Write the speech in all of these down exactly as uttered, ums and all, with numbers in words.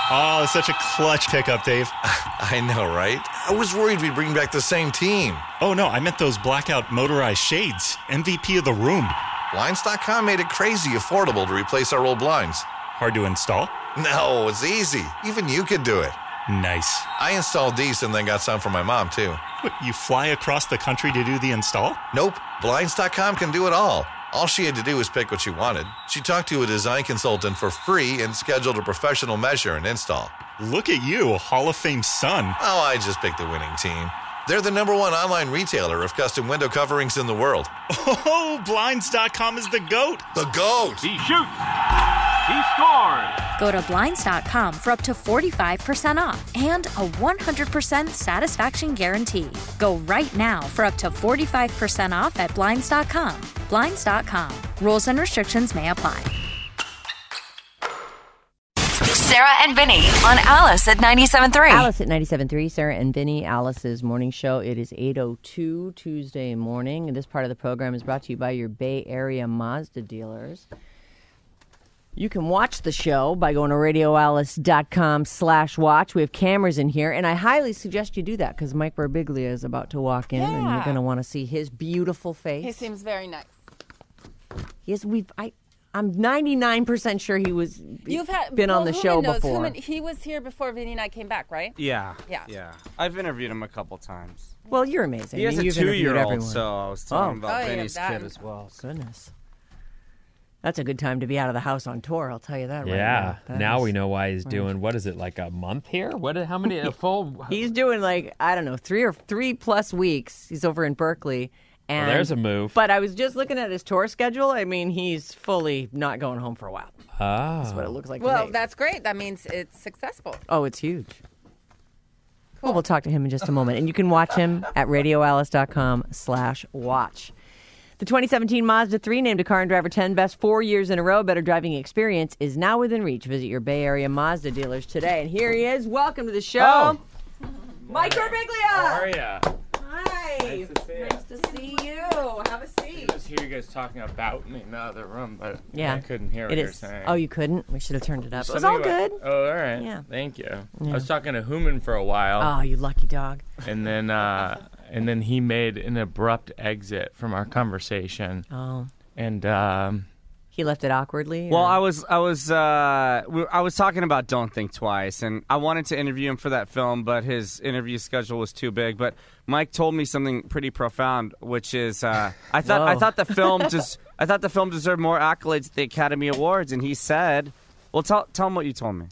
Oh, such a clutch pickup, Dave. I know, right? I was worried we'd bring back the same team. Oh, no, I meant those blackout motorized shades. M V P of the room. Blinds dot com made it crazy affordable to replace our old blinds. Hard to install? No, it's easy. Even you could do it. Nice. I installed these and then got some for my mom, too. What, you fly across the country to do the install? Nope. Blinds dot com can do it all. All she had to do was pick what she wanted. She talked to a design consultant for free and scheduled a professional measure and install. Look at you, Hall of Fame son. Oh, I just picked the winning team. They're the number one online retailer of custom window coverings in the world. Oh, Blinds dot com is the GOAT. The GOAT! He shoots. He scores. Go to Blinds dot com for up to forty-five percent off and a one hundred percent satisfaction guarantee. Go right now for up to forty-five percent off at Blinds dot com. Blinds dot com. Rules and restrictions may apply. Sarah and Vinny on Alice at ninety-seven point three. Alice at ninety-seven point three, Sarah and Vinny, Alice's morning show. It is eight oh two Tuesday morning. And this part of the program is brought to you by your Bay Area Mazda dealers. You can watch the show by going to radio alice dot com slash watch. We have cameras in here, and I highly suggest you do that because Mike Birbiglia is about to walk in, Yeah. and you're going to want to see his beautiful face. He seems very nice. Yes, we've. I, I'm ninety-nine percent sure he was. You've had been well, on the Human show knows. before. Human, he was here before Vinny and I came back, right? Yeah. Yeah. Yeah. I've interviewed him a couple times. Well, you're amazing. He has I mean, a you've interviewed two-year-old, everyone. so I was talking Oh. about Oh, yeah, Vinny's that- kid as well. Goodness. That's a good time to be out of the house on tour, I'll tell you that right Yeah. now. That Now is- we know why he's doing, what is it, like a month here? What? How many, a full? He's doing like, I don't know, three or three plus weeks. He's over in Berkeley. And, Well, there's a move. But I was just looking at his tour schedule. I mean, he's fully not going home for a while. Oh. That's what it looks like to Well, me. that's great. That means it's successful. Oh, it's huge. Well, we'll talk to him in just a moment. And you can watch him at radio alice dot com slash watch. The twenty seventeen Mazda three, named a Car and Driver ten Best four years in a row. Better driving experience is now within reach. Visit your Bay Area Mazda dealers today. And here he is. Welcome to the show. Oh. Mike Birbiglia. How are ya? Hi. Nice to see you. Nice to see you. Have a seat. I just hear you guys talking about me in the other room, but Yeah. I couldn't hear what It you were is. saying. Oh, you couldn't? We should have turned it up. It was Something all about- good. Oh, all right. Yeah. Thank you. Yeah. I was talking to Human for a while, Oh, you lucky dog. and then uh, and then he made an abrupt exit from our conversation, Oh. and um, He left it awkwardly? Well, or- I was, I was, uh, we- I was talking about Don't Think Twice, and I wanted to interview him for that film, but his interview schedule was too big. But Mike told me something pretty profound, which is, uh, I thought, I Whoa. thought the film just, I thought the film deserved more accolades at the Academy Awards, and he said, "Well, tell, tell him what you told me."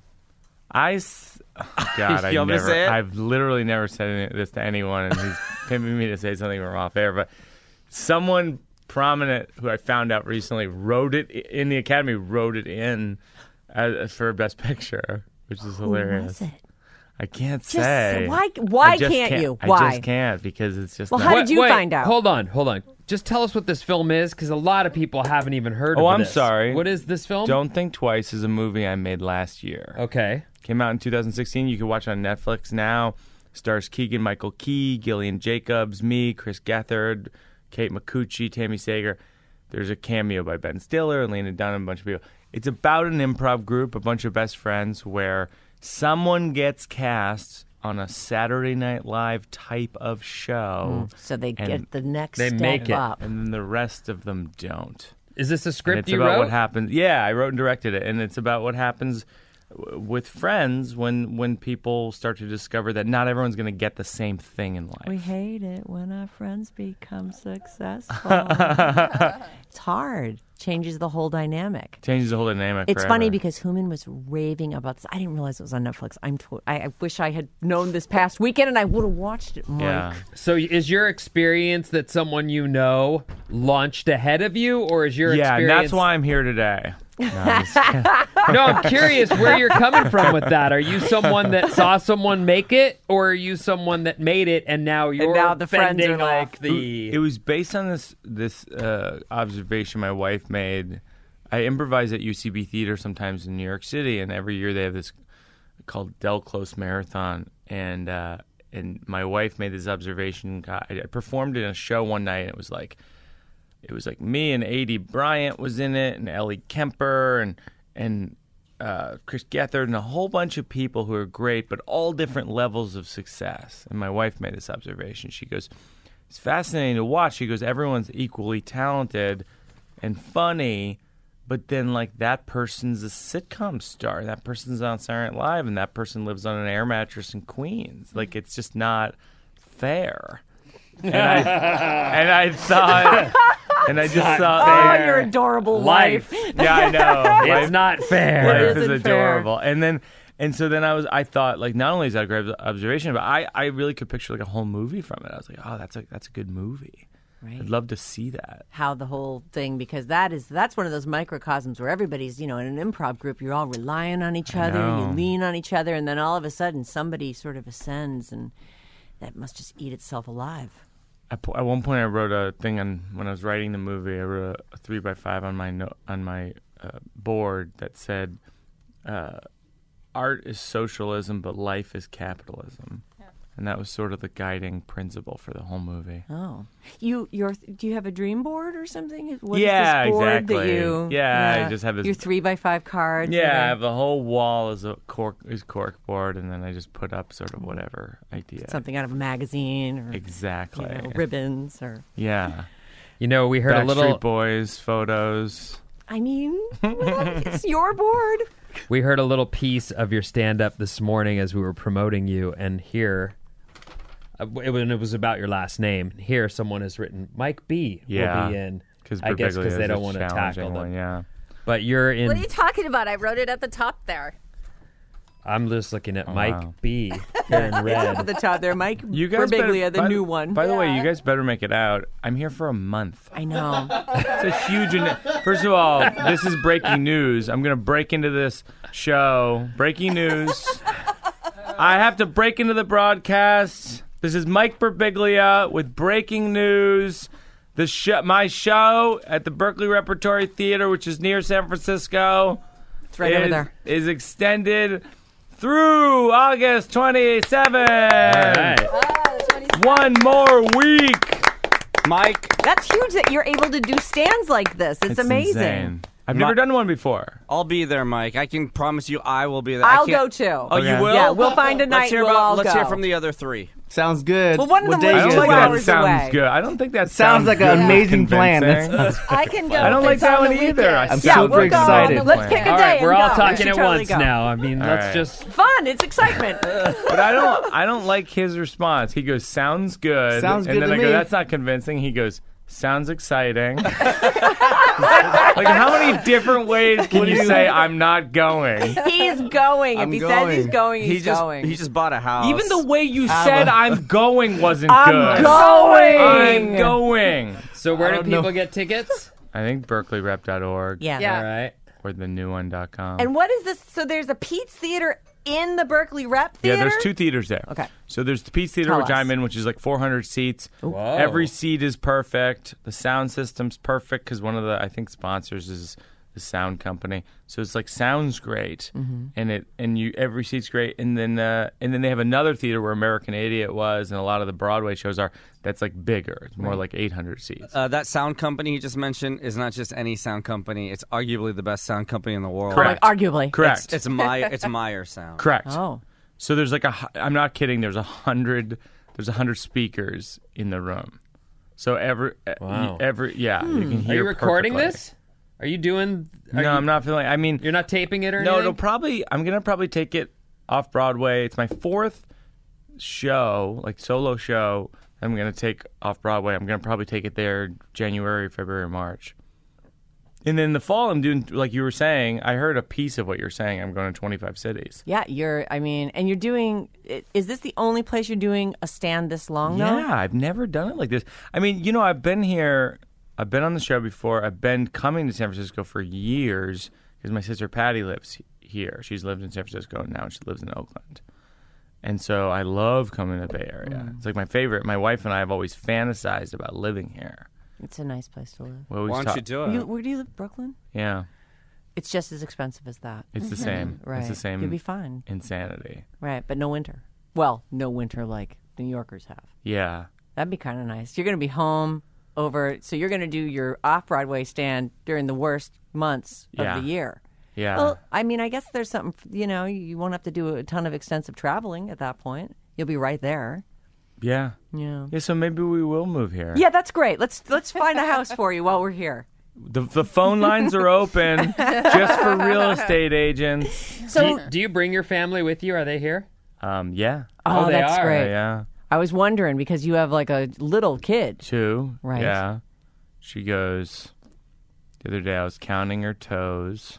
I, s- oh, God, I You want me to never, say it? I've literally never said any- this to anyone, and he's pimping me to say something from off air. But someone prominent who I found out recently wrote it in the Academy, wrote it in as, for Best Picture, which is hilarious. Who was it? I can't Just say. why- why I just can't you? I Why? just can't because it's just. Well, not- how did you Wait, find out? Hold on, hold on. Just tell us what this film is, because a lot of people haven't even heard Oh, of I'm this. sorry. What is this film? Don't Think Twice is a movie I made last year. Okay. Came out in two thousand sixteen. You can watch it on Netflix now. Stars Keegan Michael Key, Gillian Jacobs, me, Chris Gethard, Kate McCucci, Tammy Sager. There's a cameo by Ben Stiller, Lena Dunham, a bunch of people. It's about an improv group, a bunch of best friends, where someone gets cast on a Saturday Night Live type of show. So they and get the next they step make it. up. And then the rest of them don't. Is this a And script it's you about wrote? what happens. Yeah, I wrote and directed it, and it's about what happens w- with friends when when people start to discover that not everyone's going to get the same thing in life. We hate it when our friends become successful. It's hard. Changes the whole dynamic. Changes the whole dynamic. It's forever. funny because Human was raving about this. I didn't realize it was on Netflix. I'm. To- I, I wish I had known this past weekend, and I would have watched it. Mike. Yeah. So is your experience that someone you know launched ahead of you, or is your Yeah, and experience... that's why I'm here today. No, I'm just kidding. No, I'm curious where you're coming from with that. Are you someone that saw someone make it, or are you someone that made it and now you're now the friends fending are like- off the... It was based on this this uh, observation my wife made. I improvise at U C B Theater sometimes in New York City, and every year they have this called Del Close Marathon. And uh, and my wife made this observation. God, I performed in a show one night, and it was like it was like me and A D Bryant was in it, and Ellie Kemper, and and uh, Chris Gethard and a whole bunch of people who are great, but all different levels of success. And my wife made this observation. She goes, it's fascinating to watch. She goes, everyone's equally talented and funny, but then like that person's a sitcom star, that person's on Saturday Night Live, and that person lives on an air mattress in Queens. Like it's just not fair. And I and I thought, and I just thought, oh, your adorable life. wife. Yeah, I know. It's Life- not fair. Life It is isn't adorable. And then, and so then I was, I thought, like, not only is that a great observation, but I, I really could picture like a whole movie from it. I was like, oh, that's a that's a good movie. Right. I'd love to see that. How the whole thing, because that is that's one of those microcosms where everybody's, you know, in an improv group, you're all relying on each other, know. you lean on each other, and then all of a sudden somebody sort of ascends, and that must just eat itself alive. At, po- at one point, I wrote a thing on when I was writing the movie. I wrote a, a three by five on my no, on my uh, board that said, uh, "Art is socialism, but life is capitalism." And that was sort of the guiding principle for the whole movie. Oh, you your do you have a dream board or something? What Yeah, is this board exactly. That you, Yeah, I just have this- your three by five cards. Yeah, I and have the whole wall is a cork is cork board, and then I just put up sort of whatever idea. something out of a magazine or Exactly. you know, ribbons or. Yeah. You know, we heard a Backstreet little. Boys photos. I mean, well, it's your board. We heard a little piece of your stand-up this morning as we were promoting you, and here, uh, it, when it was about your last name. Here, someone has written Mike B. Yeah. will be in. Because I guess because they don't want want to tackle them. one, yeah. But you're in. What are you talking about? I wrote it at the top there. I'm just looking at Oh, Mike wow. B. here in At red. the top there, Mike You guys Birbiglia, better, the by, new one. By the way, you guys better make it out. I'm here for a month. I know. It's a huge. An- First of all, this is breaking news. I'm going to break into this show. Breaking news. I have to break into the broadcast. This is Mike Birbiglia with breaking news. The sh- my show at the Berkeley Repertory Theater, which is near San Francisco, It's right is, over there. is extended through August twenty-seventh. All right. One more week. Mike, That's huge that you're able to do stands like this. It's, amazing. insane. I've My- never done one before. I'll be there, Mike. I can promise you I will be there. I'll I can't- go too. Oh, you Okay. will? Yeah, we'll find a night. Let's hear we'll about. all let's go. hear from the other three. Sounds good. Well, one of What them day I lives is don't two think it? that hours sounds away. good. I don't think that Sounds sounds like good an and amazing plan. convincing. That sounds- I can go. I don't if like it's that on one the either. weekend. I I'm sound Yeah, super we'll go. excited. Let's pick a All day. right, we're and all go. We talking should at totally once go. now. I mean, All let's right. just. Fun. It's excitement. But I don't. I don't like his response. He goes, "Sounds good." Sounds and good then to I go, me. "That's not convincing." He goes, "Sounds exciting." Like, how many different ways can you say I'm not going? He's going. I'm if he says he's going. going, he's He just going. he just bought a house. Even the way you said I'm going wasn't I'm good. going. I'm going. So where do don't know. people get tickets? I think berkeley rep dot org yeah. Yeah. All right. or the new one dot com. And what is this? So there's a Pete's Theater in the Berkeley Rep Yeah, Theater? there's two theaters there. Okay. So there's the Peace Theater, Tell which us. I'm in, which is like four hundred seats. Whoa. Every seat is perfect. The sound system's perfect because one of the I think sponsors is the sound company. So it's like sounds great, Mm-hmm. and it and you every seat's great. And then uh, and then they have another theater where American Idiot was, and a lot of the Broadway shows are. That's like bigger. It's more like eight hundred seats. Uh, that sound company you just mentioned is not just any sound company. It's arguably the best sound company in the world. Correct. Arguably. Correct. It's, it's Meyer. It's Meyer Sound. Correct. Oh. So there's like a. hu- I'm not kidding. There's a hundred. There's a hundred speakers in the room. So every. Wow. Every yeah. You can hear. Are you recording perfectly. this? Are you doing? Are No, you, I'm not feeling. I mean, You're not taping it or no. anything? It'll probably. I'm gonna probably take it off Broadway. It's my fourth show, like solo show. I'm gonna take off Broadway. I'm gonna probably take it there January, February, March. And then in the fall, I'm doing like you were saying. I heard a piece of what you're saying. I'm going to twenty-five cities. Yeah, you're, I mean, and you're doing, i- is this the only place you're doing a stand this long, though? Yeah, I've never done it like this. I mean, you know, I've been here. I've been on the show before. I've been coming to San Francisco for years because my sister Patty lives here. She's lived in San Francisco and now she lives in Oakland. And so I love coming to the Bay Area. Mm. It's like my favorite. My wife and I have always fantasized about living here. It's a nice place to live. We always Why don't talk- you do it? You, where do you live, Brooklyn? Yeah, It's just as expensive as that. it's the same. Right. It's the same You'll be fine. insanity. Right, but no winter. Well, no winter like New Yorkers have. Yeah. That'd be kind of nice. You're going to be home over, so you're going to do your off-Broadway stand during the worst months Yeah. of the year. Yeah. Well, I mean, I guess there's something, you know, you won't have to do a ton of extensive traveling at that point. You'll be right there. Yeah. Yeah. Yeah, so maybe we will move here. Yeah, that's great. Let's let's find a house for you while we're here. The the phone lines are open just for real estate agents. So, do, you, do you bring your family with you? Are they here? Um, yeah. oh, Oh, they that's are. great. Yeah. I was wondering because you have like a little kid. Two. Right. Yeah. She goes, the other day I was counting her toes.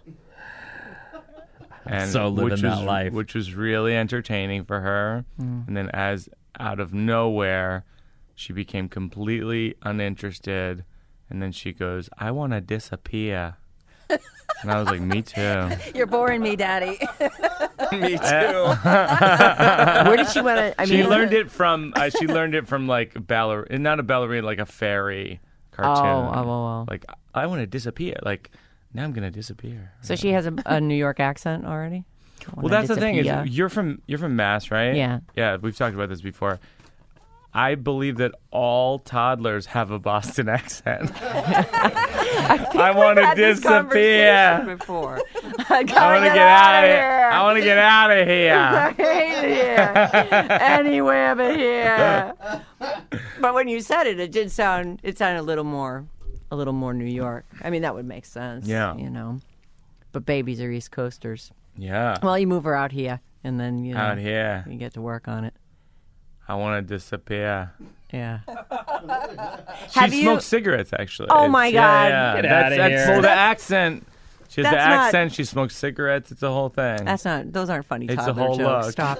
And so living which that was, life. Which was really entertaining for her. Mm. And then as out of nowhere, she became completely uninterested. And then she goes, I want to disappear. And I was like, me too. You're boring me, Daddy. Me too. Where did she want to? I mean, She learned it from, uh, she learned it from like ballerina, not a ballerina, like a fairy cartoon. Oh, oh, oh, oh. Like, I want to disappear. Like, now I'm going to disappear. So she has a, a New York accent already. Well, that's the thing is Disappear. you're from you're from Mass, right? Yeah. Yeah, we've talked about this before. I believe that all toddlers have a Boston accent. I, want to had this disappear. conversation Before. I I want to get out of here. I want to get out of I here. hate it here. Anywhere but here. But when you said it, it did sound. It sounded a little more, a little more New York. I mean, that would make sense. Yeah. You know, but babies are East Coasters. Yeah. Well, you move her out here, and then you know, Out here. you get to work on it. I want to disappear. Yeah. She Have you- smokes cigarettes, actually. Oh, It's- my yeah, God. Yeah, Get that's, outta that's, here. Well, the accent. She has the That's not- accent. She smokes cigarettes. It's a whole thing. That's not. Those aren't funny It's a toddler whole jokes. look. Stop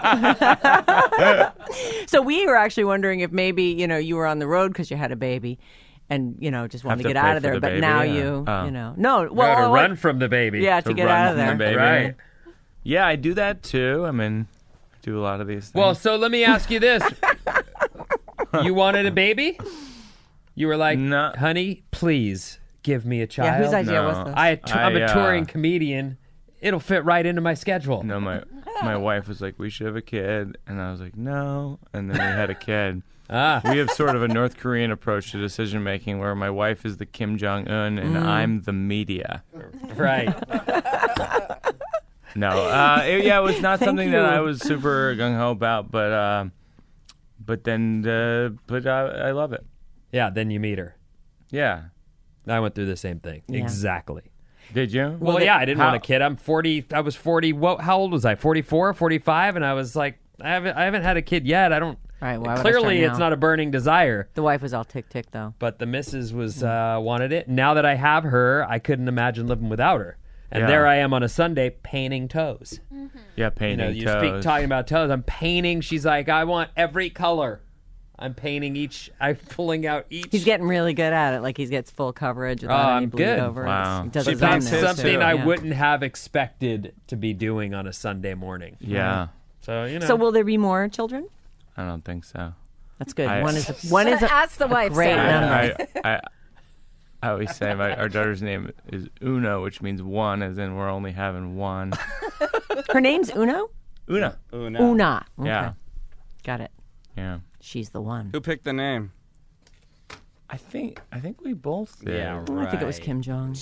it. So we were actually wondering if maybe you know you were on the road because you had a baby, and you know just wanted Have to to get pay out of for there. the But baby, now yeah. you, Oh. you know, no. Well, Well, to what- run from the baby. yeah, to, To get run out of from there. the baby. Right. Yeah, I do that too. I mean, I do a lot of these things. Well, so let me ask you this. You wanted a baby? You were like, No. honey, please give me a child. Yeah, whose idea No. was this? I, I'm a I, uh, touring comedian. It'll fit right into my schedule. No, my my wife was like, we should have a kid. And I was like, no. And then we had a kid. Ah. We have sort of a North Korean approach to decision making where my wife is the Kim Jong Un and I'm the media. Right. No, uh, it, yeah, it was not Thank something that you. I was super gung ho about, but uh, but then uh, but I, I love it. Yeah, then you meet her. Yeah, I went through the same thing. Yeah. Exactly. did you? Well, yeah, I didn't how- want a kid. I'm forty. I was forty. What? How old was I? forty-four, forty-five? And I was like, I haven't, I haven't had a kid yet. I don't. All right, why would I Clearly, start it's now? not a burning desire. The wife was all tick tick though. But the missus was uh, wanted it. Now that I have her, I couldn't imagine living without her. And Yeah. there I am on a Sunday painting toes. Yeah, You painting know, you toes. speak talking about toes. I'm painting. She's like, I want every color. I'm painting each. I'm pulling out each. He's getting really good at it. Like he gets full coverage without Oh, any I'm bleed good. over. Wow. He does She his own paints nails, something too. I Yeah. wouldn't have expected to be doing on a Sunday morning. Yeah, So you know. So will there be more children? I don't think so. That's good. I- one is a, one is a, Ask the wife, great Sarah. number. I, I, I, I always say my our daughter's name is Uno, which means one, as in we're only having one. Her name's Uno. Una. Una. Una. Okay. Yeah, Got it. yeah. She's the one. Who picked the name? I think I think we both did. Yeah, Oh, I think it was right. Kim Jong.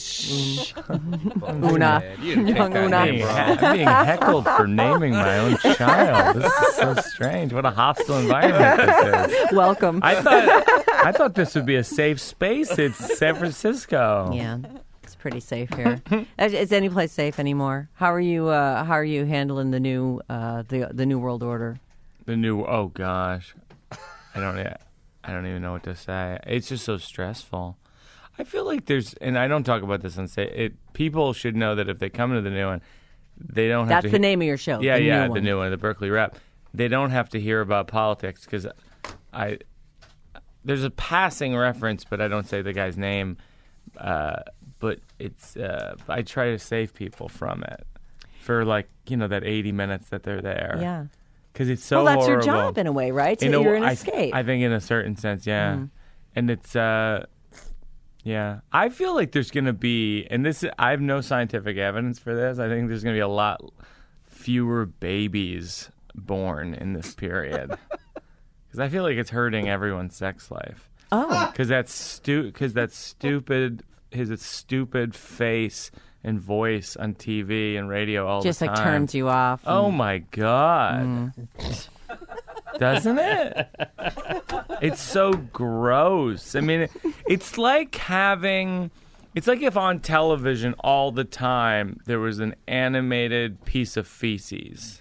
Un. Una. Una. You didn't pick Young that Una. name, Being, bro. he- I'm being heckled for naming my own child. This is so strange. What a hostile environment this is. Welcome. I thought I thought this would be a safe space. It's San Francisco. Yeah, it's pretty safe here. Is is any place safe anymore? How are you? Uh, how are you handling the new uh, the the new world order? The new oh gosh. I don't I don't even know what to say. It's just so stressful. I feel like there's and I don't talk about this on say it people should know that if they come into the new one, they don't have That's to the name of your show. Yeah, the yeah, new the one. new one, the Berkeley Rep. They don't have to hear about politics because I there's a passing reference, but I don't say the guy's name. Uh, but it's uh, I try to save people from it for like you know that eighty minutes that they're there. Yeah. Because it's so well, that's horrible. your job in a way, right? So In a- you're an I- escape. I think in a certain sense, yeah. Mm. And it's uh, yeah. I feel like there's gonna be, and this I have no scientific evidence for this. I think there's gonna be a lot fewer babies born in this period because I feel like it's hurting everyone's sex life. oh, Because that stu- because that stupid his stupid face and voice on T V and radio all Just the time. like turns you off. Oh and- my God. Mm. Doesn't it? It's so gross. I mean, it's like having, it's like if on television all the time there was an animated piece of feces.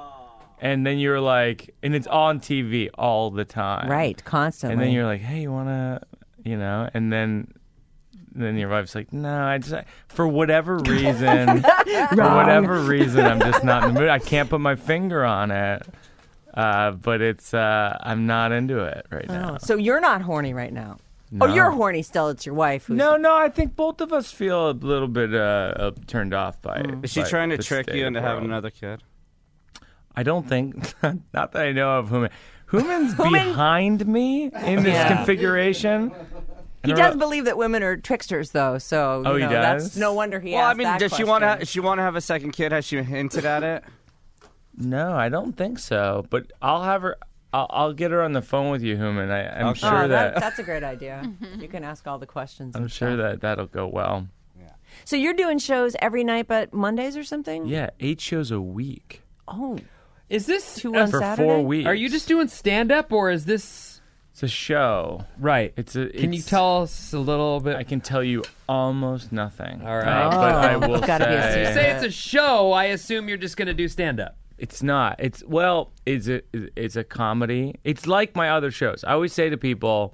And then you're like, and it's on T V all the time. Right, constantly. And then you're like, hey, you want to, you know, and then then your wife's like, no, I just, for whatever reason, for whatever reason, I'm just not in the mood. I can't put my finger on it. Uh, but it's, uh, I'm not into it right now. Oh, so you're not horny right now? No. Oh, you're horny still. It's your wife who's... No, no, I think both of us feel a little bit uh, uh, turned off by it. Is she by trying to the trick state you of into the having world. another kid? I don't think, not that I know of Human. Human's Human- behind me in this Yeah. configuration. I He don't does know- believe that women are tricksters, though. So Oh, you he know, does? that's no wonder he Well, I asked mean, that does she question. want to? She want to have a second kid? Has she hinted at it? No, I don't think so. But I'll have her. I'll, I'll get her on the phone with you, Human. I, I'm Okay. sure Oh, that, that that's a great idea. You can ask all the questions. I'm and sure stuff. that that'll go well. So you're doing shows every night, but Mondays or something? Yeah, eight shows a week Oh, Is this two on for Saturday. four weeks. Are you just doing stand up or is this It's a show. right? It's a. Can you it's- tell us a little bit? I can tell you almost nothing. All right. Uh, but I Oh, will it's gotta be a say, You say it's a show. I assume you're just going to do stand up. it's not. It's well, it's a it's a comedy. It's like my other shows. I always say to people,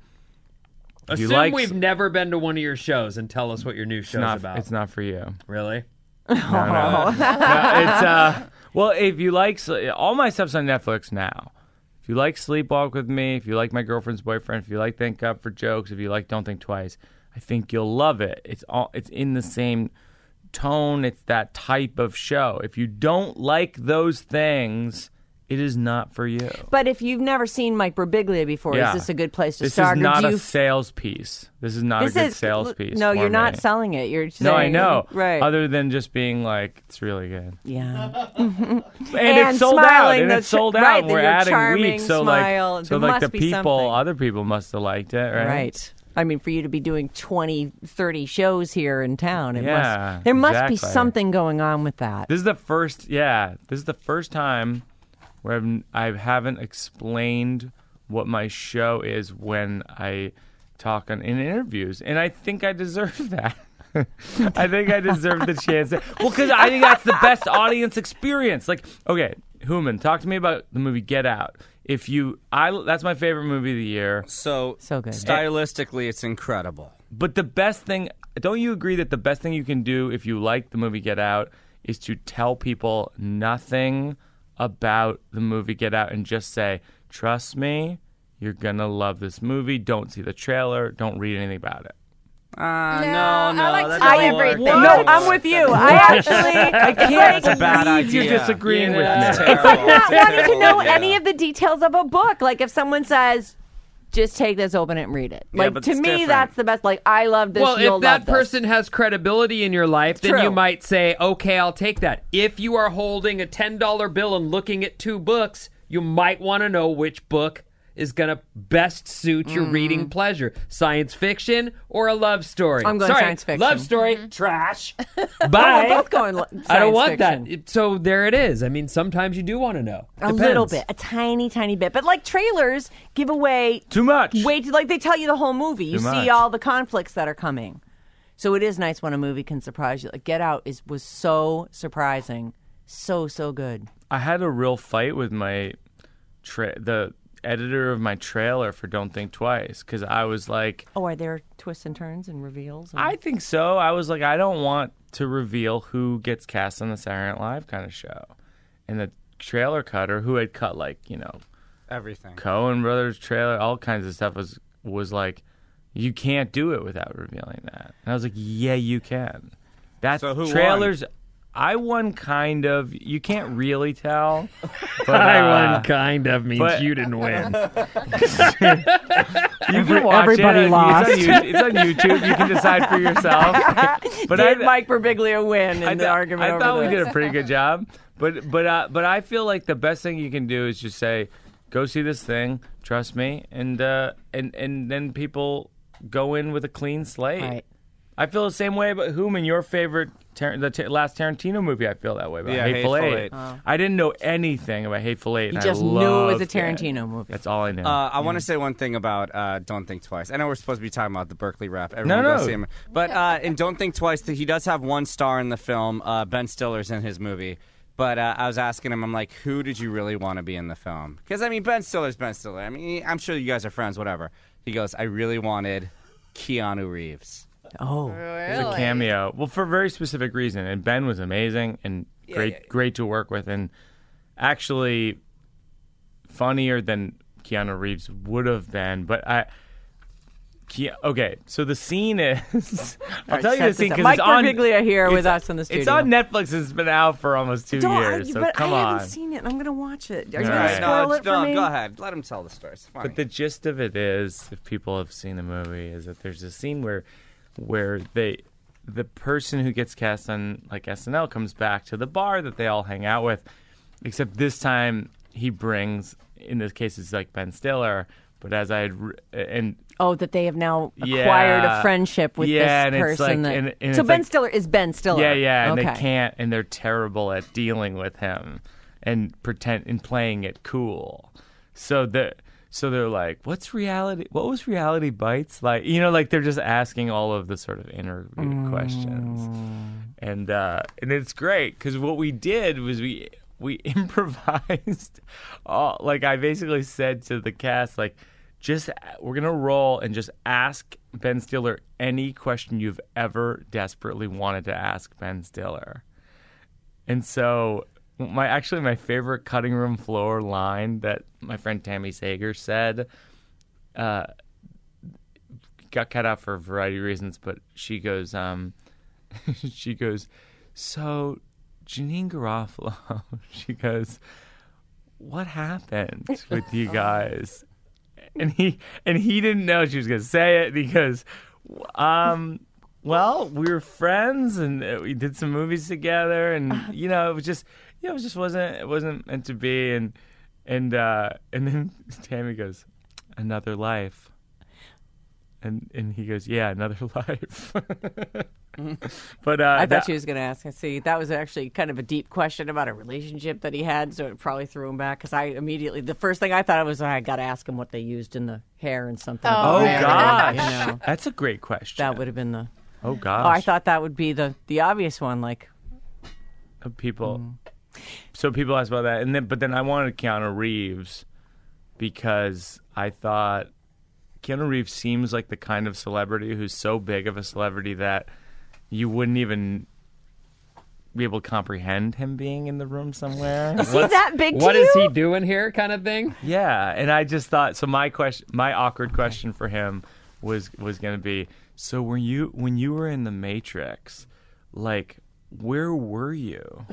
if you Assume like, we've never been to one of your shows and tell us what your new it's show's not. about. It's not for you. Really? No, no. No, it's uh. Well, if you like, sl- all my stuff's on Netflix now. If you like Sleepwalk with Me, if you like My Girlfriend's Boyfriend, if you like Thank God for Jokes, if you like Don't Think Twice, I think you'll love it. It's all. It's in the same tone. It's that type of show. If you don't like those things, it is not for you. But if you've never seen Mike Birbiglia before, Yeah. is this a good place to This start? is Or not do a you... sales piece. This is not This a good is sales piece. No, for you're not me. selling it. You're saying, No, I know. Right. Other than just being like, it's really good. yeah. And, And it's sold out. smiling, And the it's sold ch- out. right, and we're your adding charming weeks. So smile. like, so There like the must be people, something. other people must have liked it, right? Right. I mean, for you to be doing twenty, thirty shows here in town, it Yeah, must, there must be exactly. something going on with that. This is the first. Yeah, this is the first time where I've, I haven't explained what my show is when I talk on, in interviews, and I think I deserve that. I think I deserve the chance. To, well, because I think that's the best audience experience. Like, okay, Human, talk to me about the movie Get Out. If you, I that's my favorite movie of the year. So, So good. stylistically, it's incredible. But the best thing, don't you agree that the best thing you can do if you like the movie Get Out is to tell people nothing about the movie Get Out and just say, trust me, you're going to love this movie. Don't see the trailer. Don't read anything about it. Uh, No, no, no, I like that to know doesn't everything. work. That No, doesn't I'm work. with you. I actually, I can't It's a bad believe idea. you're disagreeing Yeah, with it's me. terrible. not It's a wanting to terrible know idea. any of the details of a book. Like if someone says, just take this, open it, and read it. Yeah, Like but to it's me, different. that's the best. Like I love this. Well, you'll if that love this. person has credibility in your life, then True. you might say, okay, I'll take that. If you are holding a ten dollar bill and looking at two books, you might want to know which book is going to best suit your reading pleasure. Science fiction or a love story? I'm going Sorry, science fiction. Love story, trash. We're Bye. both going. lo- I don't science want fiction. that. It- So there it is. I mean, sometimes you do want to know. A Depends. little bit, a tiny, tiny bit. But like trailers give away Too much. Wait, like they tell you the whole movie. You Too see much. all the conflicts that are coming. So it is nice when a movie can surprise you. Like Get Out is was so surprising, so so good. I had a real fight with my tra- the editor of my trailer for Don't Think Twice because I was like, Oh, are there twists and turns and reveals? And... I think so. I was like, I don't want to reveal who gets cast on the Saturday Night Live kind of show. And the trailer cutter, who had cut like, you know, Everything. Coen Brothers trailer, all kinds of stuff, was was like, you can't do it without revealing that. And I was like, yeah, you can. That's So who trailers. I won kind of. You can't really tell. But, I uh, won kind of means but- you didn't win. You can watch everybody it. lost. It's on, YouTube. It's on YouTube. You can decide for yourself. But Did I, Mike Birbiglia win in I, the th- argument? I over thought we this? did a pretty good job. But but uh, but I feel like the best thing you can do is just say, go see this thing. Trust me, and uh, and and then people go in with a clean slate. Right. I feel the same way about Human, your favorite Tar- the t- last Tarantino movie. I feel that way about Yeah, Hateful, Hateful Eight. Eight. Oh. I didn't know anything about Hateful Eight. You and just I knew it was a loved Tarantino movie. That's all I knew. Uh, I want to say one thing about uh, Don't Think Twice. I know we're supposed to be talking about the Berkeley rep. Everyone No, go no. see him. But uh, in Don't Think Twice, he does have one star in the film. Uh, Ben Stiller's in his movie. But uh, I was asking him, I'm like, who did you really want to be in the film? Because, I mean, Ben Stiller's Ben Stiller. I mean, I'm sure you guys are friends, whatever. He goes, I really wanted Keanu Reeves. Oh. It's a cameo. Well, for a very specific reason. And Ben was amazing and Yeah, great, yeah, yeah. great to work with, and actually funnier than Keanu Reeves would have been. But I, Ke- okay, so the scene is. I'll right, tell you set the scene this up. because Mike it's on. Birbiglia here with it's- us in the studio. It's on Netflix. It's been out for almost two Don't, years. I, so but come I on. haven't seen it. and I'm going to watch it. Are you All going right. to No, spoil it's- it for no, me? go ahead. Let him tell the story. It's funny. But the gist of it is, if people have seen the movie, is that there's a scene where, where they, the person who gets cast on like S N L comes back to the bar that they all hang out with, except this time he brings, in this case, it's like Ben Stiller. But as I had, re- and Oh, that they have now acquired Yeah. a friendship with Yeah, this and it's person. like- that, and- and so it's Ben like- Stiller is Ben Stiller. yeah, yeah, and okay. they can't, and they're terrible at dealing with him and pretend and playing it cool. So the so they're like, "What's reality? What was Reality Bites like?" You know, like they're just asking all of the sort of interview Mm. questions, and uh, and it's great because what we did was we we improvised. All, like I basically said to the cast, like, just we're gonna roll and just ask Ben Stiller any question you've ever desperately wanted to ask Ben Stiller. And so my actually my favorite cutting room floor line that my friend Tammy Sager said uh, got cut out for a variety of reasons, but she goes, um, she goes, so Janine Garofalo, she goes, what happened with you guys? And he and he didn't know she was going to say it because, um, well, we were friends and uh, we did some movies together, and you know, it was just, you know, it just wasn't it wasn't meant to be, and and uh, and then Tammy goes, another life, and and he goes, yeah, another life. But uh, I thought that- she was going to ask. I see. That was actually kind of a deep question about a relationship that he had, so it probably threw him back. Because I immediately, the first thing I thought of was, I got to ask him what they used in the hair and something. Oh, about gosh, marriage, you know. that's a great question. That would have been the. Oh gosh. Oh, I thought that would be the the obvious one. Like, of people. Mm. So people asked about that, and then but then I wanted Keanu Reeves because I thought Keanu Reeves seems like the kind of celebrity who's so big of a celebrity that you wouldn't even be able to comprehend him being in the room somewhere. is he that big to What you? is he doing here, kind of thing? Yeah, and I just thought so. My question, my awkward question for him was was going to be: so when you when you were in the Matrix, like, where were you?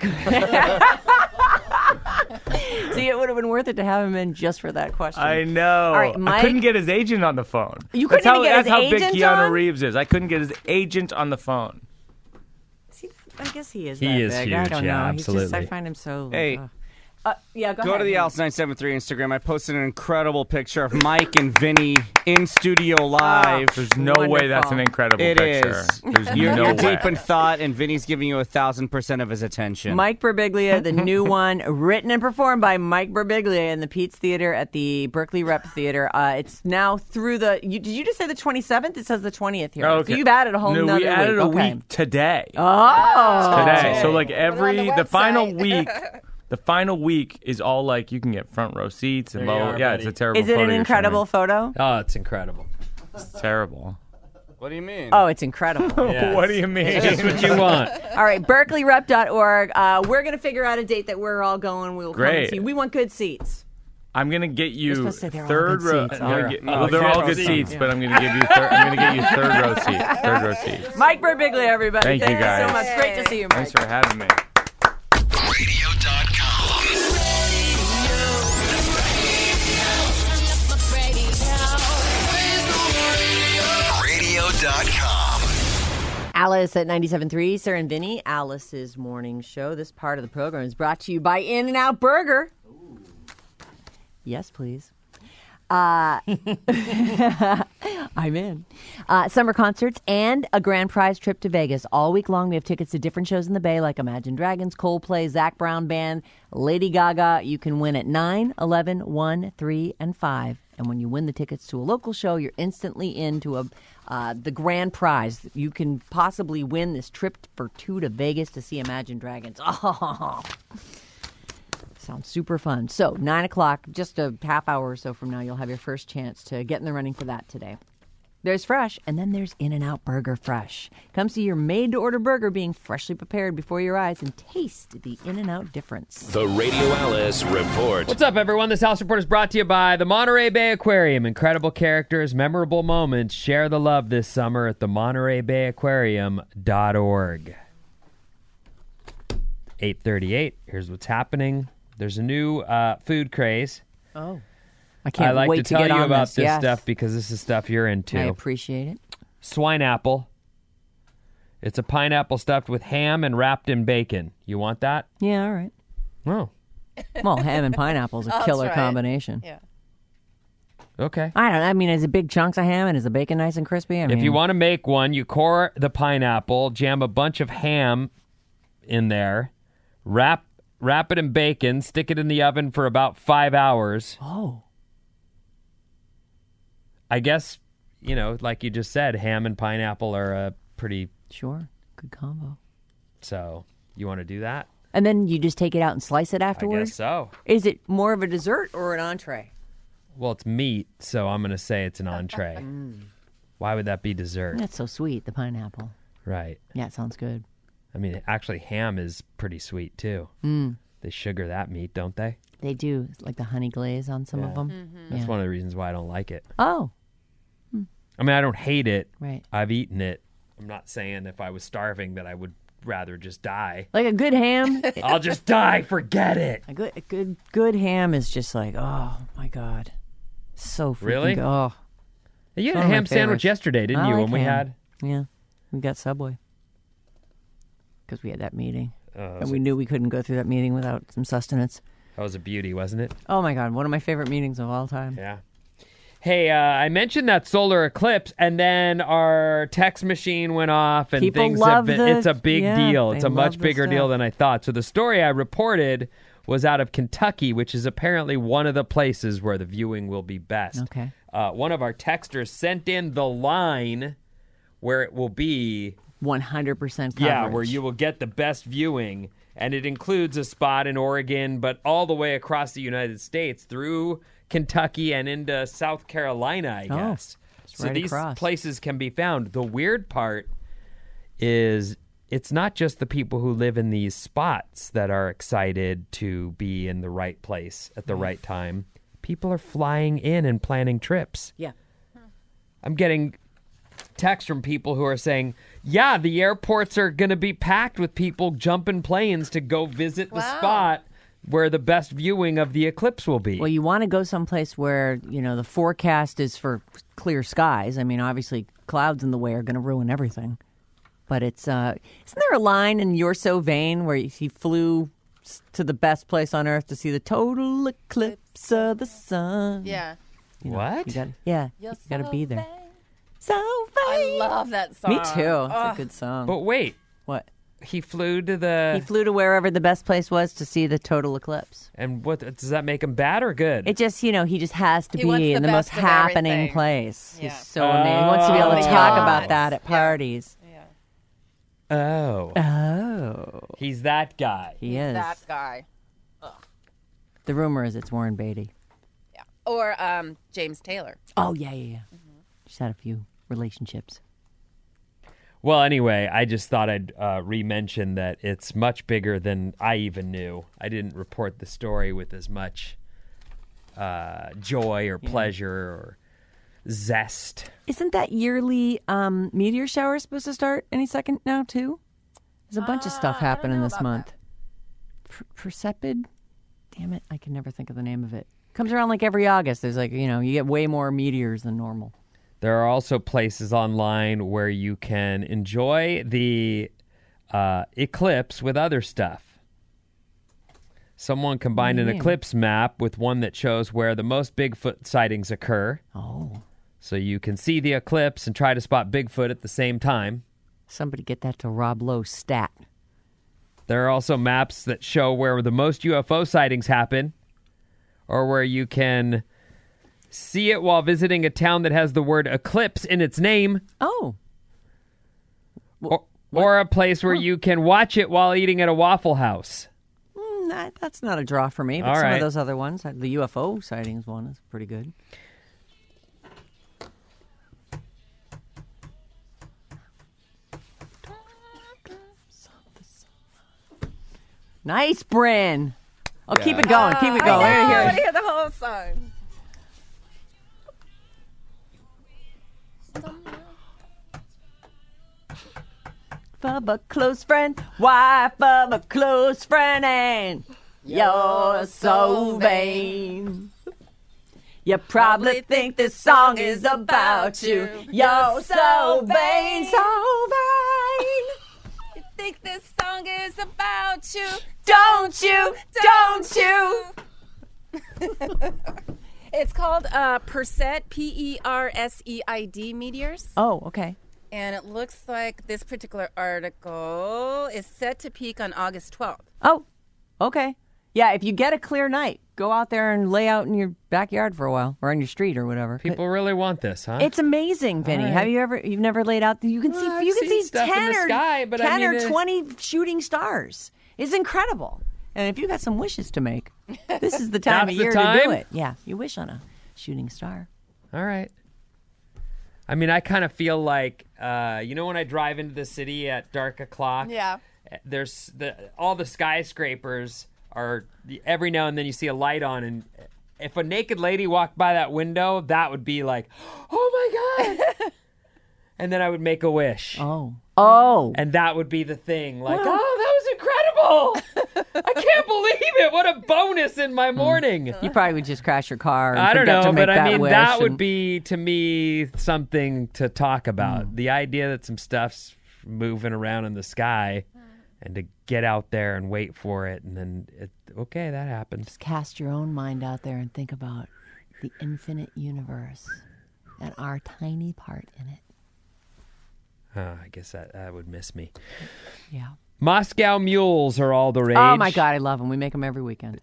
See, it would have been worth it to have him in just for that question. I know. All right, I Mike- couldn't get his agent on the phone. You that's couldn't how, even get That's his how big agent Keanu on? Reeves is. I couldn't get his agent on the phone. See, I guess he is. He that is big. I huge, don't yeah, know. He's just, I absolutely. find him so. Hey. Uh, uh, yeah, go, Go ahead. to the Alice nine seven three Instagram. I posted an incredible picture of Mike and Vinny in studio live. There's no way that's an incredible It picture. is. There's You're, no you're way. deep in thought, and Vinny's giving you a thousand percent of his attention. Mike Birbiglia, the new one, written and performed by Mike Birbiglia in the Pete's Theater at the Berkeley Rep Theater. Uh, it's now through the. You, did you just say the twenty-seventh? It says the twentieth here. Oh, okay. So you've added a whole no, nother we added week. a Okay. week today. Oh, today. So like every the the, final website. week, the final week is all like you can get front row seats and There you low. are, Yeah, buddy. it's a terrible. Is it photo an you're incredible showing photo? Oh, it's incredible. me. It's terrible. What do you mean? Oh, it's incredible. Yes. What do you mean? It's just what you want. All right, berkeley rep dot org. Uh, we're going to figure out a date that we're all going. We'll come and Great. see. We want good seats. I'm gonna get you supposed to say they're all third good row. seats. I'm gonna Oh. get- Oh, well, they're good all good seats. seats, but I'm gonna give you. Thir- I'm gonna get you third row seats. Third row seats. Mike Birbiglia, everybody. Thank you, Thank guys. so much. Great to see you, Mike. Thanks for having me. radio dot com. radio dot com. Alice at ninety-seven point three, Sarah and Vinny, Alice's morning show. This part of the program is brought to you by In-N-Out Burger. Yes, please. Uh, I'm in. Uh, summer concerts and a grand prize trip to Vegas. All week long, we have tickets to different shows in the Bay like Imagine Dragons, Coldplay, Zach Brown Band, Lady Gaga. You can win at nine, eleven, one, three, and five. And when you win the tickets to a local show, you're instantly into a uh, the grand prize. You can possibly win this trip for two to Vegas to see Imagine Dragons. Oh, sounds super fun. So, nine o'clock, just a half hour or so from now, you'll have your first chance to get in the running for that today. There's Fresh, and then there's In-N-Out Burger Fresh. Come see your made-to-order burger being freshly prepared before your eyes and taste the In-N-Out difference. The Radio Alice Report. What's up, everyone? This House Report is brought to you by the Monterey Bay Aquarium. Incredible characters, memorable moments. Share the love this summer at the Monterey Bay Aquarium dot org. eight thirty-eight. Here's what's happening. There's a new uh, food craze. Oh. I can't I like wait to to tell get you on about this, this yes. stuff because this is stuff you're into. I appreciate it. Swine apple. It's a pineapple stuffed with ham and wrapped in bacon. You want that? Yeah, all right. Oh. Well, ham and pineapple is a That's killer right. combination. Yeah. Okay. I don't know. I mean, is it big chunks of ham and is the bacon nice and crispy? I mean, If you want to make one, you core the pineapple, jam a bunch of ham in there, wrap wrap it in bacon, stick it in the oven for about five hours. Oh. I guess, you know, like you just said, ham and pineapple are a pretty... Sure. Good combo. So, you want to do that? And then you just take it out and slice it I afterwards? guess so. Is it more of a dessert or an entree? Well, it's meat, so I'm going to say it's an entree. Why would that be dessert? That's so sweet, the pineapple. Right. Yeah, it sounds good. I mean, actually, ham is pretty sweet, too. Mm. They sugar that meat, don't they? They do. It's like the honey glaze on some Yeah. of them. Mm-hmm. That's Yeah. one of the reasons why I don't like it. Oh. I mean, I don't hate it. Right. I've eaten it. I'm not saying if I was starving that I would rather just die. Like a good ham. I'll just die. Forget it. A good, a good, good ham is just like, oh my god, so freaking Really? good. Oh, You It's had a one of my ham sandwich favorites. yesterday, didn't I you? like when we ham. had. Yeah, we got Subway because we had that meeting, Uh, and we knew we couldn't go through that meeting without some sustenance. That was a beauty, wasn't it? Oh my god, one of my favorite meetings of all time. Yeah. Hey, uh, I mentioned that solar eclipse, and then our text machine went off, and People things love have been. the- It's a big yeah, deal. they It's a love much the bigger deal stuff. than I thought. So the story I reported was out of Kentucky, which is apparently one of the places where the viewing will be best. Okay. Uh, one of our texters sent in the line where it will be. One hundred percent coverage. Yeah, where you will get the best viewing. And it includes a spot in Oregon, but all the way across the United States through Kentucky and into South Carolina, I Oh, guess. it's So right these across. places can be found. The weird part is it's not just the people who live in these spots that are excited to be in the right place at the right time. People are flying in and planning trips. Yeah. I'm getting texts from people who are saying, yeah, the airports are going to be packed with people jumping planes to go visit the Wow. spot where the best viewing of the eclipse will be. Well, you want to go someplace where, you know, the forecast is for clear skies. I mean, obviously, clouds in the way are going to ruin everything. But it's, uh, isn't there a line in You're So Vain where he flew s- to the best place on earth to see the total eclipse of the sun? Yeah. You know, What? You gotta, yeah, You're you got to so be there. vain. So I vain. love that song. Me too. It's Ugh. a good song. But wait, What? he flew to the... He flew to wherever the best place was to see the total eclipse. and what does that make him bad or good? It just, you know, he just has to He wants be the in the most best of happening everything. place. Yeah. He's so amazing. He wants to be able to Oh. talk Yeah. about that at Yeah. parties. Yeah. oh. Oh. He's that guy. He is. That guy. The rumor is it's Warren Beatty. Yeah. Or um, James Taylor. Oh, yeah, yeah, yeah. She's had a few relationships. Well, anyway, I just thought I'd uh, re-mention that it's much bigger than I even knew. I didn't report the story with as much uh, joy or pleasure or zest. Isn't that yearly um, meteor shower supposed to start any second now, too? There's a bunch of stuff Ah, I don't happening know this about month. Per- Percepid? Damn it, I can never think of the name of it. Comes around like every August. There's like, you know, you get way more meteors than normal. There are also places online where you can enjoy the uh, eclipse with other stuff. Someone combined What do an you mean? eclipse map with one that shows where the most Bigfoot sightings occur. Oh. So you can see the eclipse and try to spot Bigfoot at the same time. Somebody get that to Rob Lowe stat. There are also maps that show where the most U F O sightings happen, or where you can see it while visiting a town that has the word eclipse in its name. Oh. Or, or a place where you can watch it while eating at a Waffle House. Mm, that, that's not a draw for me, but All some right. of those other ones, the U F O sightings one is pretty good. Nice, Bryn. Oh, Yeah. keep it going. Keep it going. I Let me know, hear I it. want to hear the whole song. Of a close friend, wife of a close friend, and you're so vain. You probably think this song is about you. You're so vain, so vain. You think this song is about you? Don't you? Don't you? It's called uh, Perseid, P E R S E I D meteors. Oh, okay. And it looks like this particular article is set to peak on August twelfth. Oh, okay. Yeah, if you get a clear night, go out there and lay out in your backyard for a while, or on your street or whatever. People really want this, huh? It's amazing, Vinny. All right. Have you ever? You've never laid out? You can see. Well, I've you can seen see stuff in ten the or sky, but I ten mean, or it- twenty shooting stars. It's incredible. And if you got some wishes to make, this is the time Now's of the year to time? do it. Yeah, you wish on a shooting star. All right. I mean, I kind of feel like, uh, you know, when I drive into the city at dark o'clock, Yeah. there's the all the skyscrapers are every now and then you see a light on, and if a naked lady walked by that window, that would be like, oh my god, and then I would make a wish. Oh, oh, and that would be the thing. Like, Well- oh, that was incredible! I can't believe it! What a bonus in my morning. You probably would just crash your car. And I don't forget know, to make but I that mean, wish that would and- be to me something to talk about. Hmm. The idea that some stuff's moving around in the sky, and to get out there and wait for it, and then it, okay, that happened. Just cast your own mind out there and think about the infinite universe and our tiny part in it. Uh, I guess that, that would miss me. Yeah. Moscow mules are all the rage. Oh my God, I love them. We make them every weekend.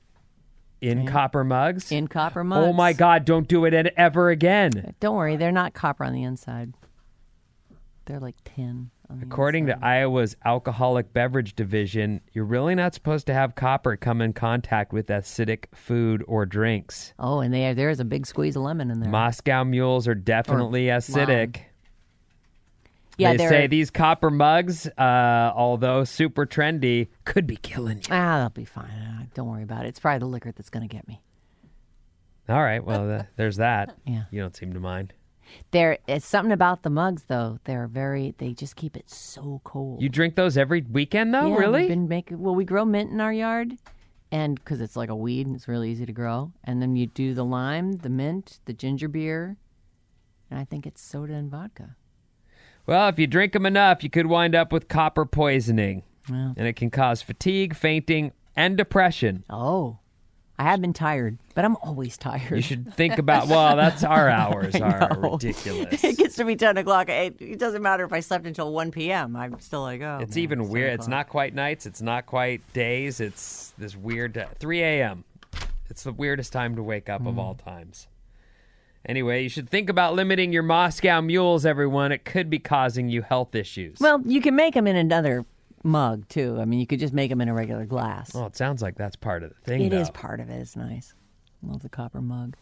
In copper mugs? In copper mugs. Oh my God, don't do it ed- ever again. Don't worry, they're not copper on the inside. They're like tin. On the According to Iowa's Alcoholic Beverage Division, you're really not supposed to have copper come in contact with acidic food or drinks. Oh, and they there is a big squeeze of lemon in there. Moscow mules are definitely Or acidic. lime. Yeah, they they're- say these copper mugs, uh, although super trendy, could be killing you. Ah, they'll be fine. Uh, Don't worry about it. It's probably the liquor that's going to get me. All right, well, th- there's that. Yeah. You don't seem to mind. There, it's something about the mugs though. They're very. They just keep it so cold. You drink those every weekend, though? Yeah, really? We've been making. Well, we grow mint in our yard, and because it's like a weed, and it's really easy to grow. And then you do the lime, the mint, the ginger beer, and I think it's soda and vodka. Well, if you drink them enough, you could wind up with copper poisoning. Well. And it can cause fatigue, fainting, and depression. Oh, I have been tired, but I'm always tired. You should think about, well, that's our hours I are know. ridiculous. It gets to be ten o'clock. It, it doesn't matter if I slept until one p.m. I'm still like, oh. It's man, even ten weird. It's o'clock. not quite nights. It's not quite days. It's this weird uh, three a.m. It's the weirdest time to wake up Mm. of all times. Anyway, you should think about limiting your Moscow mules, everyone. It could be causing you health issues. Well, you can make them in another mug too. I mean, you could just make them in a regular glass. Well, it sounds like that's part of the thing, It is though. part of it. It's nice. Love the copper mug.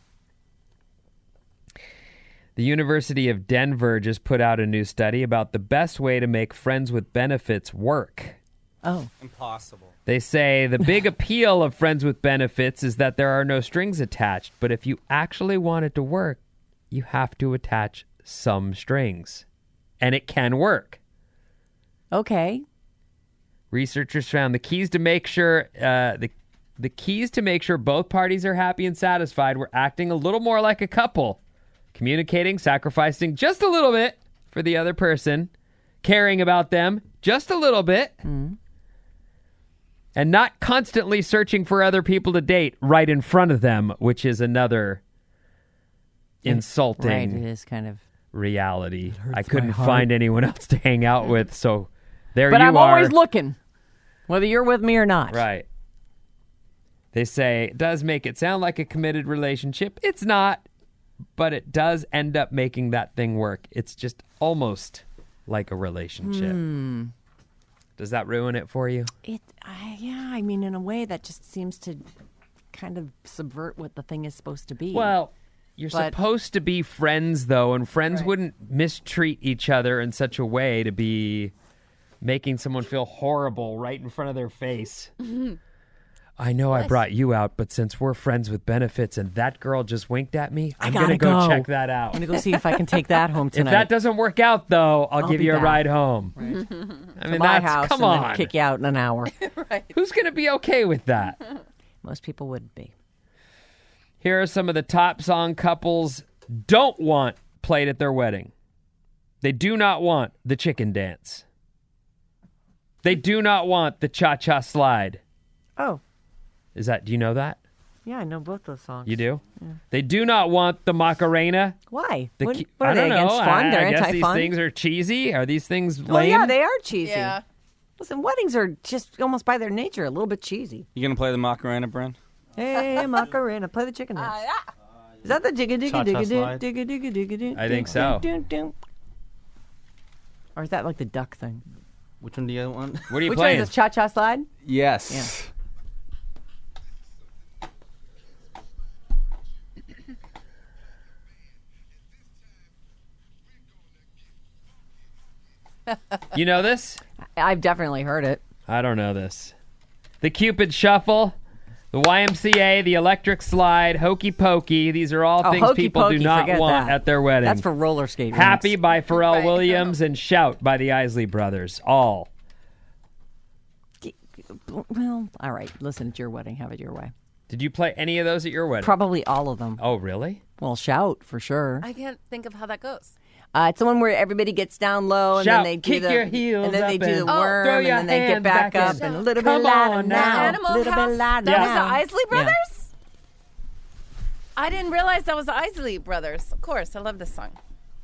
The University of Denver just put out a new study about the best way to make friends with benefits work. Oh. Impossible. They say the big appeal of Friends with Benefits is that there are no strings attached, but if you actually want it to work, you have to attach some strings. And it can work. Okay. Researchers found the keys to make sure uh, the the keys to make sure both parties are happy and satisfied were acting a little more like a couple, communicating, sacrificing just a little bit for the other person, caring about them just a little bit, Mm. and not constantly searching for other people to date right in front of them, which is another insulting Right, it is kind of reality. I my couldn't heart. find anyone else to hang out with, so there But you I'm are. always looking, whether you're with me or not. Right. They say it does make it sound like a committed relationship. It's not, but it does end up making that thing work. It's just almost like a relationship. Hmm. Does that ruin it for you? It, I, yeah, I mean, in a way that just seems to kind of subvert what the thing is supposed to be. Well, you're But- supposed to be friends, though, and friends Right. wouldn't mistreat each other in such a way to be making someone feel horrible right in front of their face. I know I brought you out, but since we're friends with benefits and that girl just winked at me, I I'm gotta going to go, go. check that out. I'm going to go see if I can take that home If tonight. that doesn't work out, though, I'll, I'll give be you a back. ride home. I to mean, my that's, house come and on. then kick you out in an hour. Who's going to be okay with that? Most people would be. Here are some of the top song couples don't want played at their wedding. They do not want the chicken dance. They do not want the cha-cha slide. Oh, Is that, do you know that? yeah, I know both those songs. You do? They do not want the Macarena. Why? The what ki- what are I they don't against know. fun? I, They're I guess anti-fun. these things are cheesy. Are these things lame? Well, yeah, they are cheesy. Yeah. Listen, weddings are just almost by their nature a little bit cheesy. You gonna play the Macarena, Brent? Hey, Macarena, play the chicken dance. Is that the digga digga Cha-cha digga slide? digga digga digga digga? I think so. Dun, dun, dun. Or is that like the duck thing? Which one do you want? What are you Which playing? one is this cha-cha slide? Yes. You know this? I've definitely heard it. I don't know this. The Cupid Shuffle, the Y M C A, the Electric Slide, Hokey Pokey. These are all Oh, things Hokey people do Pokey, not forget want that. at their wedding. That's for roller skate Happy rinks. by Pharrell Right. Williams and Shout by the Isley Brothers. All. Well, all right. Listen, it's your wedding. Have it your way. Did you play any of those at your wedding? Probably all of them. Oh, really? Well, shout for sure. I can't think of how that goes. Uh, it's the one where everybody gets down low and Shout, then they do kick the your heels and then they up do the and- Oh, worm throw and your then they get hands back, back up in. and a little Come bit louder on now, now. Animal little House. bit louder That was now. the Isley Yeah. Brothers? I didn't realize that was the Isley Brothers. Of course, I love this song.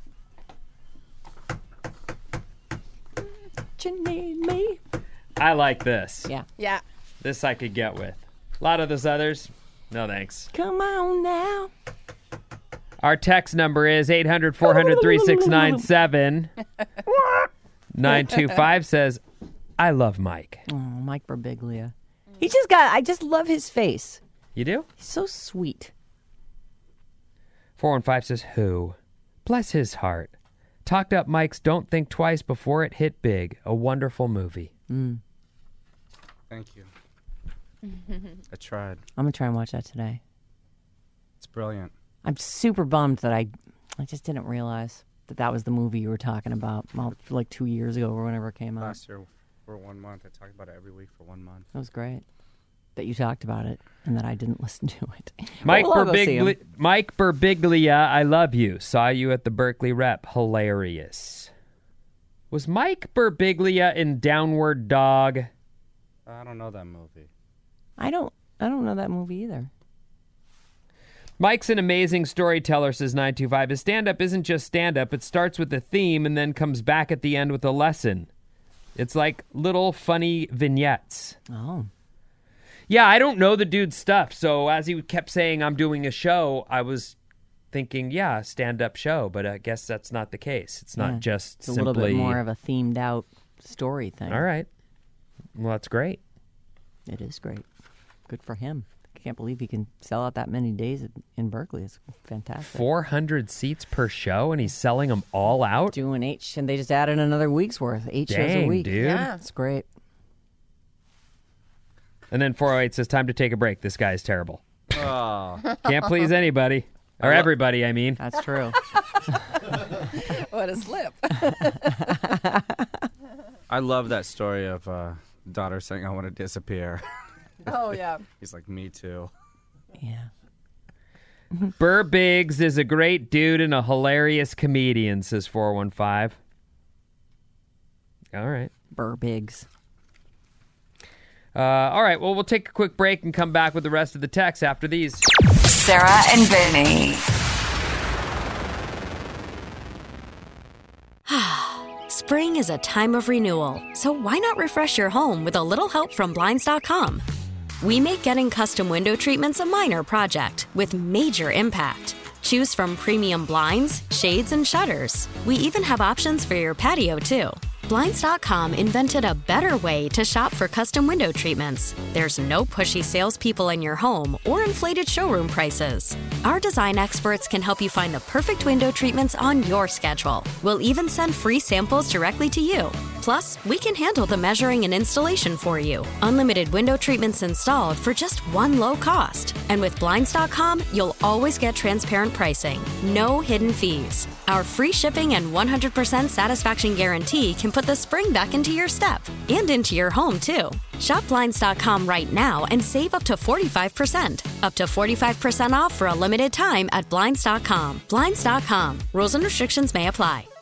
You need me. I like this. Yeah. Yeah. This I could get with. A lot of those others, no thanks. Come on now. Our text number is eight hundred, four hundred, three six nine seven. nine two five says, I love Mike. Oh, Mike Birbiglia. He just got. I just love his face. You do? He's so sweet. four one five says, who? Bless his heart. Talked up Mike's Don't Think Twice Before It Hit Big. A wonderful movie. Mm. Thank you. I tried. I'm gonna try and watch that today. It's brilliant. I'm super bummed that I, I just didn't realize that that was the movie you were talking about. Well, like two years ago or whenever it came out. Last year for one month, I talked about it every week for one month. That was great. That you talked about it and that I didn't listen to it. Mike, Well, I'll go see him. Birbiglia, Mike Birbiglia, I love you. Saw you at the Berkeley Rep. Hilarious. Was Mike Birbiglia in Downward Dog? I don't know that movie. I don't. I don't know that movie either. Mike's an amazing storyteller, says nine two five. His stand-up isn't just stand-up. It starts with a theme and then comes back at the end with a lesson. It's like little funny vignettes. Oh. Yeah, I don't know the dude's stuff. So as he kept saying, I'm doing a show, I was thinking, yeah, stand-up show. But I guess that's not the case. It's not Yeah. just It's simply... a little bit more of a themed out story thing. All right. Well, that's great. It is great. Good for him. I can't believe he can sell out that many days in- in Berkeley. It's fantastic. four hundred seats per show, and he's selling them all out? Doing eight, sh- and they just added another week's worth. Eight shows a Dang, week. dude. Yeah. It's great. And then four oh eight says, time to take a break. This guy's terrible. Oh. Can't please anybody. Or everybody, I mean. That's true. What a slip. I love that story of uh, daughter saying, I want to disappear. Oh, yeah. He's like, me too. Yeah. Burr Biggs is a great dude and a hilarious comedian, says four one five. All right. Burr Biggs. Uh, all right, well, we'll take a quick break and come back with the rest of the text after these. Sarah and Vinny. Spring is a time of renewal, so why not refresh your home with a little help from Blinds dot com? We make getting custom window treatments a minor project with major impact. Choose from premium blinds, shades, and shutters. We even have options for your patio, too. Blinds dot com invented a better way to shop for custom window treatments. There's no pushy salespeople in your home or inflated showroom prices. Our design experts can help you find the perfect window treatments on your schedule. We'll even send free samples directly to you. Plus, we can handle the measuring and installation for you. Unlimited window treatments installed for just one low cost. And with Blinds dot com, you'll always get transparent pricing. No hidden fees. Our free shipping and one hundred percent satisfaction guarantee can put the spring back into your step and into your home, too. Shop Blinds dot com right now and save up to forty-five percent. Up to forty-five percent off for a limited time at Blinds dot com. Blinds dot com. Rules and restrictions may apply.